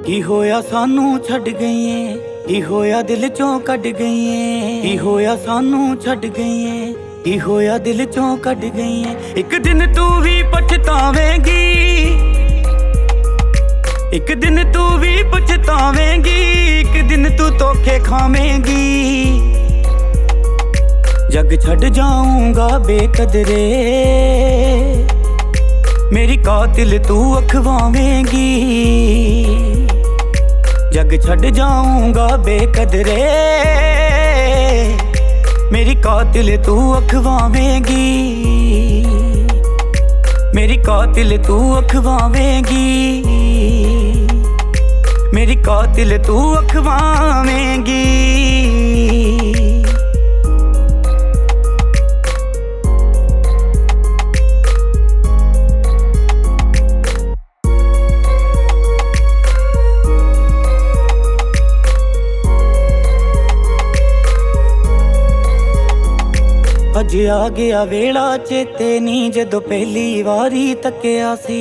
ਕੀ ਹੋਇਆ ਸਾਨੂੰ ਛੱਡ ਗਈਏ, ਕੀ ਹੋਇਆ ਦਿਲ ਚੋਂ ਕੱਢ ਗਈਏ, ਕੀ ਹੋਇਆ ਸਾਨੂੰ ਛੱਡ ਗਈਏ, ਕੀ ਹੋਇਆ ਦਿਲ ਚੋਂ ਕੱਢ ਗਈਏ। ਇੱਕ ਦਿਨ ਤੂੰ ਵੀ ਪਛਤਾਵੇਂਗੀ, ਇੱਕ ਦਿਨ ਤੂੰ ਵੀ ਪਛਤਾਵੇਂਗੀ, ਇੱਕ ਦਿਨ ਤੂੰ ਧੋਖੇ ਖਾਵੇਂਗੀ। ਜੱਗ ਛੱਡ ਜਾਊਂਗਾ ਬੇਕਦਰੇ, ਮੇਰੀ ਕਾਤਿਲ ਤੂੰ ਅਖਵਾਵੇਂਗੀ। जग छड़ जाऊंगा बेकदरे, मेरी कातिल तू अखवावेंगी, मेरी कातिल तू अखवावेंगी, मेरी कातिल तू अखवावेंगी। अज आ गया वेला चेते नी जदों पहली वारी तक्किया सी,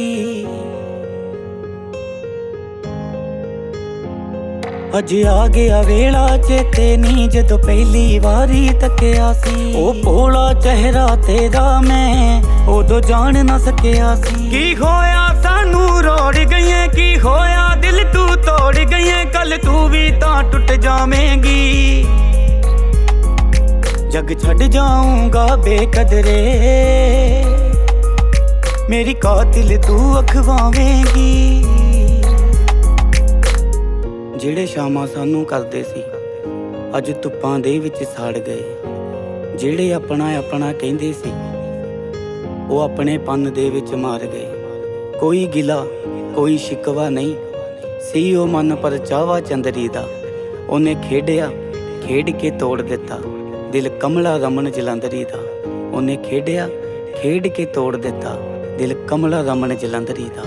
अज आ गया वेला चेते नी जदों पहली वारी तक्किया सी। ओ भोला चेहरा तेरा मैं उदों जान ना सकिया सी। की होया सानू रोड़ गईए, की होया दिल तू तोड़ गईए, कल तू भी तां टुट जावेंगी। जग छड़ जाऊंगा बेकदरे, मेरी कातिल तू अखवावेंगी। ਜਿਹੜੇ ਸ਼ਾਮਾਂ ਸਾਨੂੰ ਕਰਦੇ ਸੀ ਅੱਜ ਧੁੱਪਾਂ ਦੇ ਵਿੱਚ ਸੜ ਗਏ। ਜਿਹੜੇ ਆਪਣਾ ਆਪਣਾ ਕਹਿੰਦੇ ਸੀ ਉਹ ਆਪਣੇ ਪੰਨ ਦੇ ਵਿੱਚ ਮਾਰ ਗਏ। ਕੋਈ ਗਿਲਾ ਕੋਈ ਸ਼ਿਕਵਾ ਨਹੀਂ ਸੀ ਉਹ ਮਨ ਪਰ ਚਾਵਾ ਚੰਦਰੀ ਦਾ। ਉਹਨੇ ਖੇਡਿਆ ਖੇਡ ਕੇ ਤੋੜ ਦਿੱਤਾ दिल कमला रमन जलंधरी दा। उन्हें खेडिया खेड के तोड़ दिता दिल कमला रमन जलंधरी दा।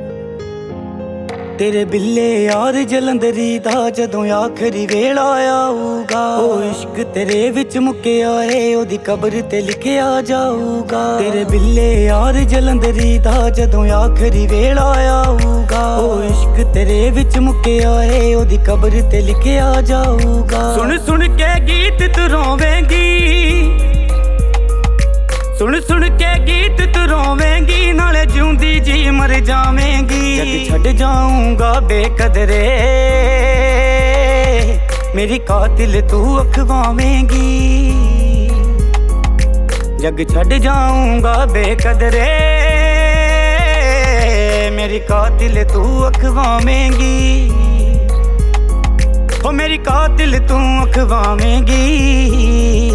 तेरे बिल्ले यार जलंधरी दा जदों आखरी वेला आऊगा। ओ इश्क तेरे विच मुक्किया है ओदी कब्र ते लिखिया जाऊगा। तेरे बिल्ले यार जलंधरी दा जदों आखरी वेला आऊगा। ओ इश्क तेरे विच मुक्किया है ओदी कब्र ते लिखिया जाऊगा। सुन सुन के गीत तू रोवेंगी, सुन सुन के गीत तू रोवेंगी, नाले जिउंदी जी मर जावेंगी। जग छड़ जाऊंगा बेकदरे, मेरी कातिल तू अखवावेंगी। जग छड़ जाऊंगा बेकदरे, मेरी कातिल तू अखवावेंगी। ओ मेरी कातिल तू अखवावेंगी।